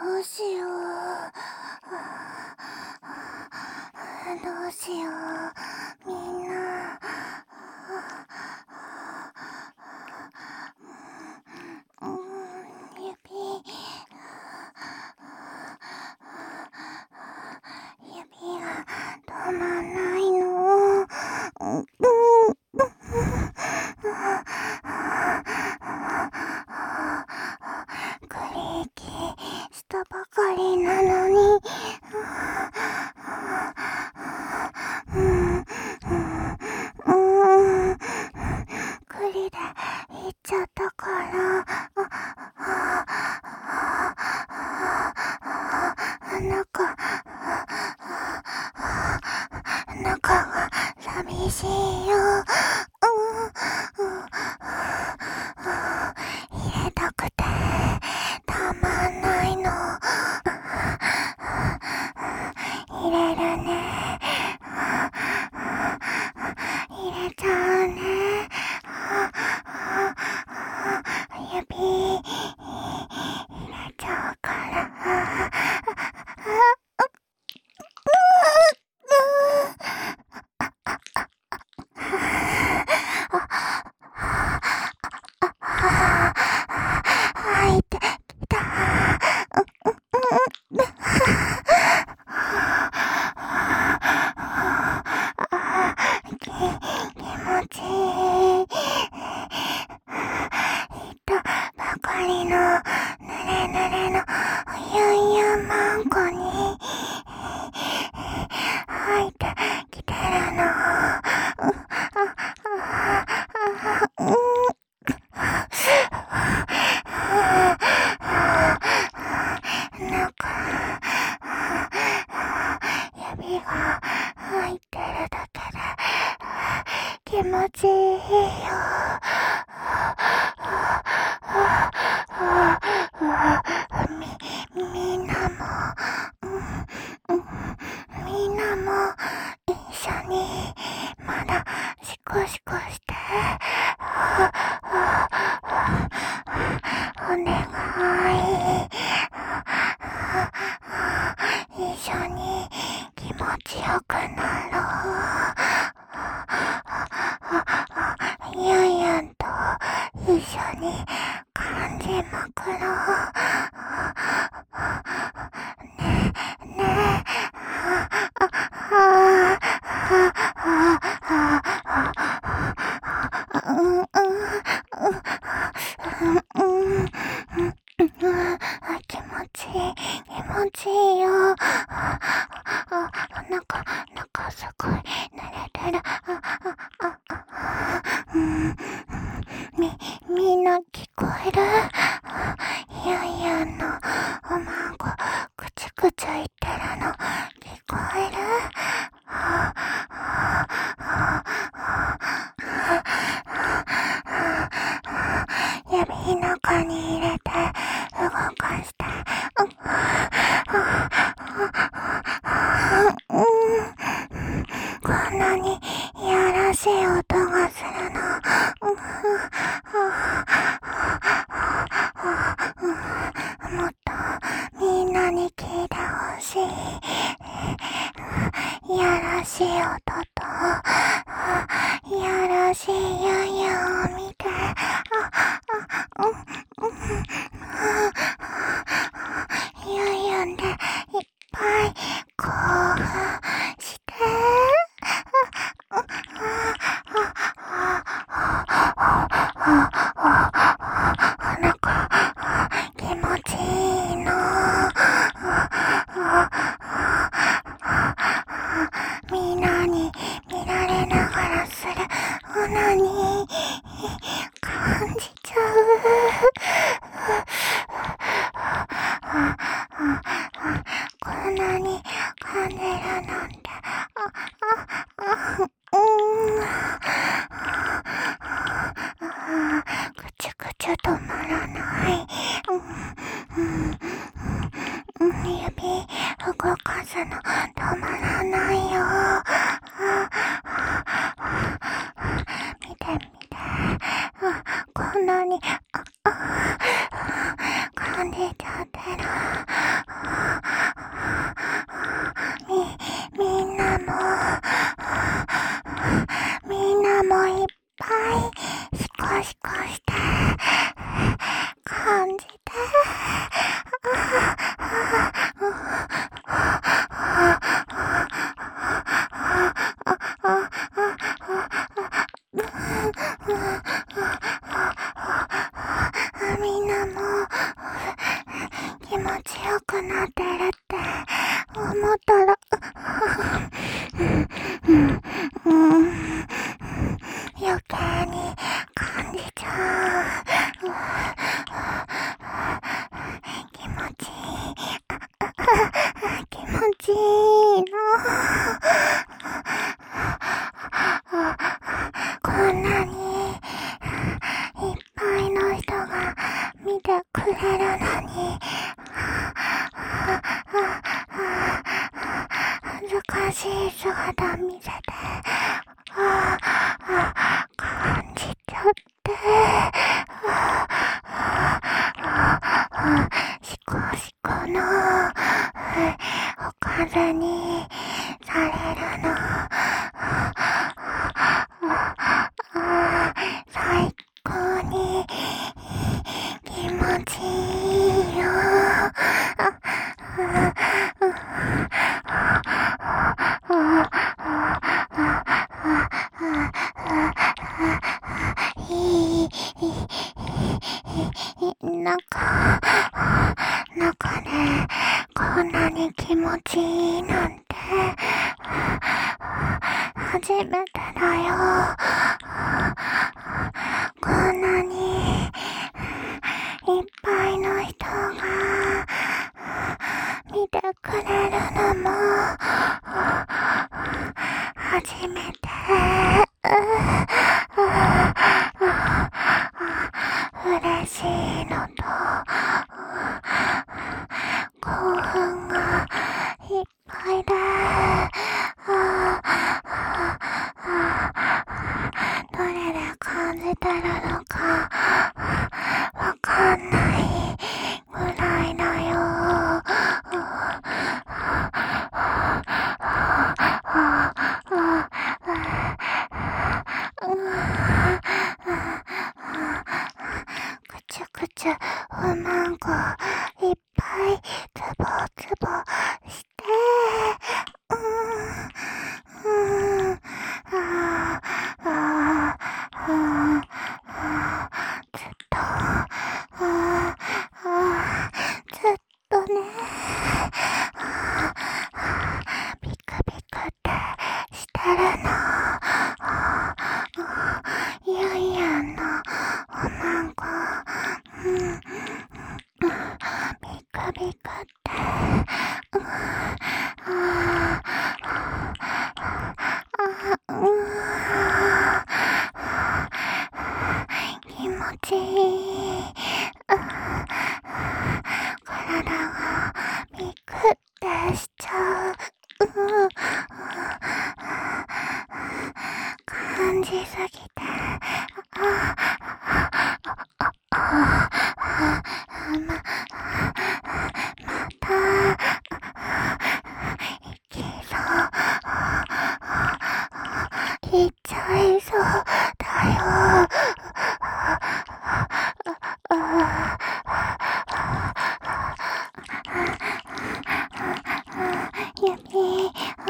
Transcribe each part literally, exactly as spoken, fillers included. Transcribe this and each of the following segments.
どうしよう。どうしよう。みんな。うん、指。指が止まんないの。うん、クリーキーしたばかりなのに。うんうんうん、栗で行っちゃったから、中、中が寂しいよ。入れたくてたまんないの。入れるね。入れちゃうね。指入れちゃうから。入ってきた。気持ちいい。いたばかりのぬれぬれのゆんゆんまんこに入ってきてるの。なんか指が入ってるだけで気持ちいいよ。み、みんなも、うん、うん、みんなも一緒にまだシコシコして。お願い。一緒に気持ちよくなろう。ゆんゆんと一緒に感じまくろう。ねえねえ。うんうんうんうん。気持ちいい、気持ちいいよ。なんか、なんかすごい濡れてる。うん、み、みんな聞こえる？ゆんゆんのおまんこ、くちくち言ってるの、聞こえる？指中に入れて動かして。うん、こんなにいやらしい音がするの。もっとみんなに聞いてほしい。いやらしい音といやらしいゆんゆんを見て。ゆんゆんでいっぱい興奮して。なんか気持ちいいの。みんなに見られながらするオナニー感じちゃう。こんなに噛んでるなんて。くちゅくちゅ止まらない。指動かすの止まらないよ。見て見て。こんなに噛んでちゃってる。 感じて、みんなも気持ちよくなってるって思ったら、余計に感じちゃう。気持ちいい。気持ちいいの。こんなにいっぱいの人が見てくれるのに、恥ずかしい姿見せて、感じちゃって、シコシコのおかずにされるの、最高に気持ちいいよ。なんか、なんかね、こんなに気持ちいいなんて、初めてだよ。こんなに、いっぱいの人が、見てくれるのも、初めて。嬉しいのと、興奮がいっぱいで、どれで感じてるのかわかんないぐらいだよ。くちゅくちゅおまんこいっぱいつぼつぼして、うーん、うーん、あーあーあーずっと、あーあーずっとね、ビクビクってしてるの。ゆいやんのおまんこ、うん、ビクビクって、うん、ああ、うん、気持ちいい。体がビクってしちゃう。うん、感じすぎて、ああ、ま、また、行きそう。行っちゃいそうだよ。指、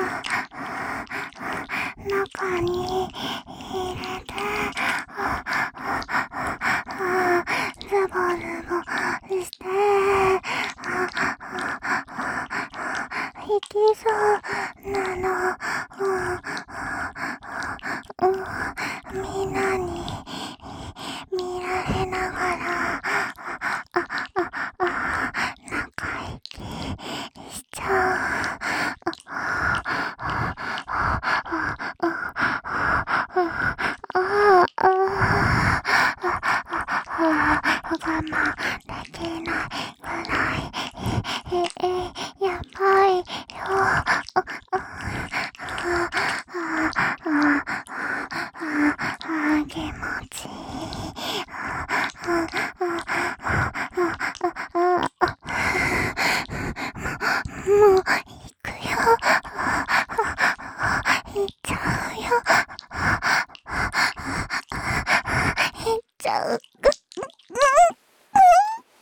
中に入れて、ズボズボして、行きそうなの。みんなに見られながら、中息しちゃう。我慢できないぐらい、ええ、やばいよ。気持ちいい。もう行くよ。行っちゃうよ。行っちゃう。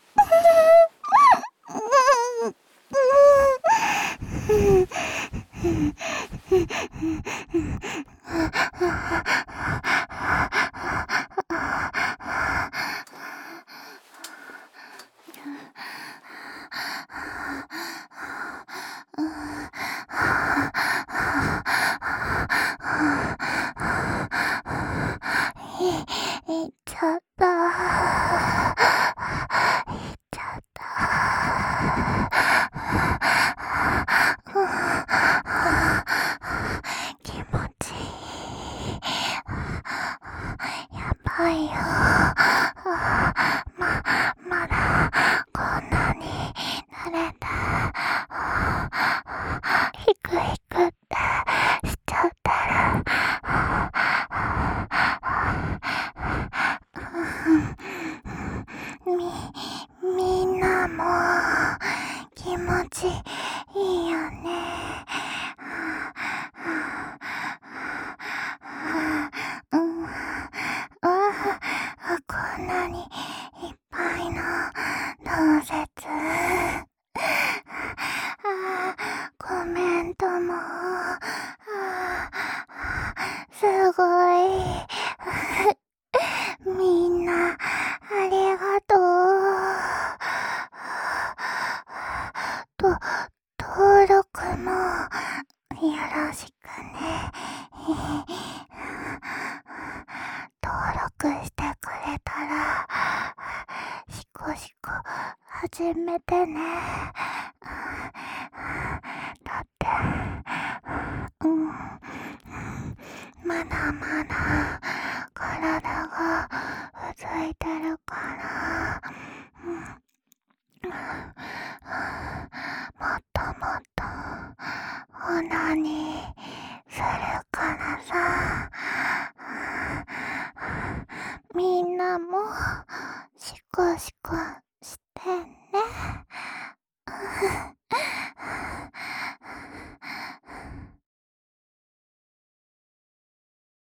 も気持ちいいよね。うん、あこんなにいっぱいの同説、あコメントも、あすごいみんなありがとう。と登録もよろしくね。登録してくれたらシコシコ始めてね。だってうんまだまだ体がうずいてるから、うん、もっともっとオナニーするからさ。みんなもシコシコ